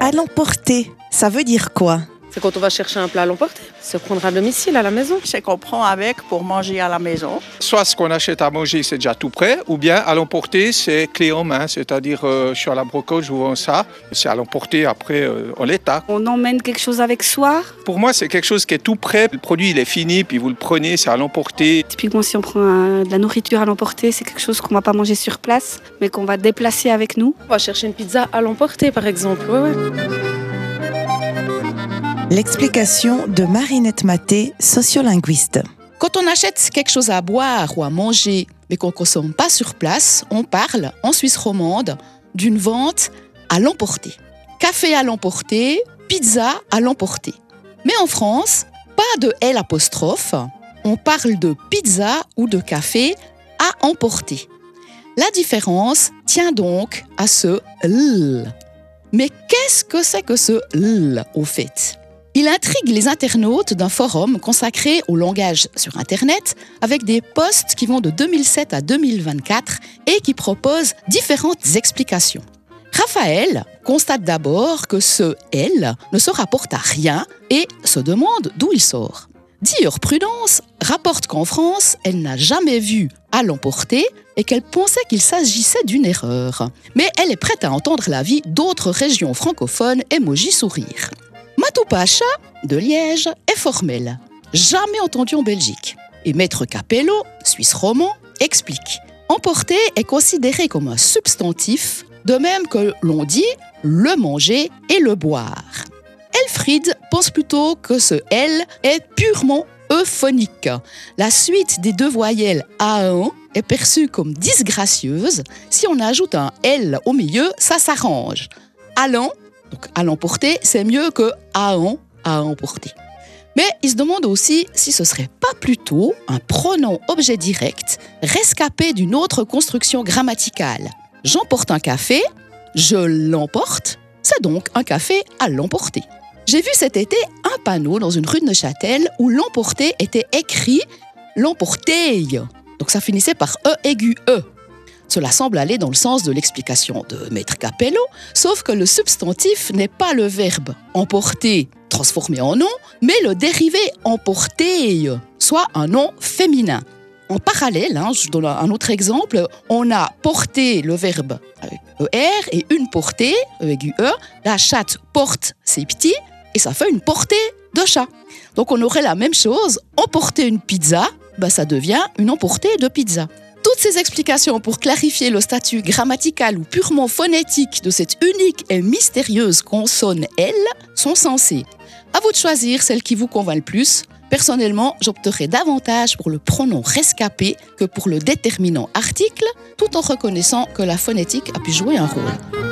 à l'emporter, ça veut dire quoi? C'est quand on va chercher un plat à l'emporter, se prendre à domicile, à la maison. C'est qu'on prend avec pour manger à la maison. Soit ce qu'on achète à manger, c'est déjà tout prêt, ou bien à l'emporter, c'est clé en main. C'est-à-dire, je suis à la brocante, je vous vends ça. C'est à l'emporter après en l'état. On emmène quelque chose avec soi. Pour moi, c'est quelque chose qui est tout prêt. Le produit, il est fini, puis vous le prenez, c'est à l'emporter. Typiquement, si on prend de la nourriture à l'emporter, c'est quelque chose qu'on ne va pas manger sur place, mais qu'on va déplacer avec nous. On va chercher une pizza à l'emporter, par exemple. Ouais. L'explication de Marinette Maté, sociolinguiste. Quand on achète quelque chose à boire ou à manger, mais qu'on ne consomme pas sur place, on parle, en Suisse romande, d'une vente à l'emporter. Café à l'emporter, pizza à l'emporter. Mais en France, pas de L', on parle de pizza ou de café à emporter. La différence tient donc à ce L. Mais qu'est-ce que c'est que ce L au fait ? Il intrigue les internautes d'un forum consacré au langage sur Internet avec des posts qui vont de 2007 à 2024 et qui proposent différentes explications. Raphaël constate d'abord que ce « L » ne se rapporte à rien et se demande d'où il sort. Dire Prudence rapporte qu'en France, elle n'a jamais vu à l'emporter et qu'elle pensait qu'il s'agissait d'une erreur. Mais elle est prête à entendre l'avis d'autres régions francophones, emoji sourire. Matou Pacha, de Liège, est formel. Jamais entendu en Belgique. Et Maître Capello, suisse roman, explique. Emporter est considéré comme un substantif, de même que l'on dit le manger et le boire. Elfried pense plutôt que ce L est purement euphonique. La suite des deux voyelles A1 est perçue comme disgracieuse. Si on ajoute un L au milieu, ça s'arrange. Allant, donc à l'emporter, c'est mieux que à emporter. Mais il se demande aussi si ce serait pas plutôt un pronom objet direct rescapé d'une autre construction grammaticale. J'emporte un café, je l'emporte, c'est donc un café à l'emporter. J'ai vu cet été un panneau dans une rue de Neuchâtel où l'emporter était écrit l'emporteil. Donc ça finissait par E aigu E. Cela semble aller dans le sens de l'explication de Maître Capello, sauf que le substantif n'est pas le verbe emporter transformé en nom, mais le dérivé emporter, soit un nom féminin. En parallèle, je donne un autre exemple, on a porté le verbe avec ER et une portée, E aigu E, la chatte porte ses petits et ça fait une portée de chat. Donc on aurait la même chose, emporter une pizza, ça devient une emportée de pizza. Toutes ces explications pour clarifier le statut grammatical ou purement phonétique de cette unique et mystérieuse consonne L sont sensées. À vous de choisir celle qui vous convainc le plus. Personnellement, j'opterai davantage pour le pronom rescapé que pour le déterminant article, tout en reconnaissant que la phonétique a pu jouer un rôle.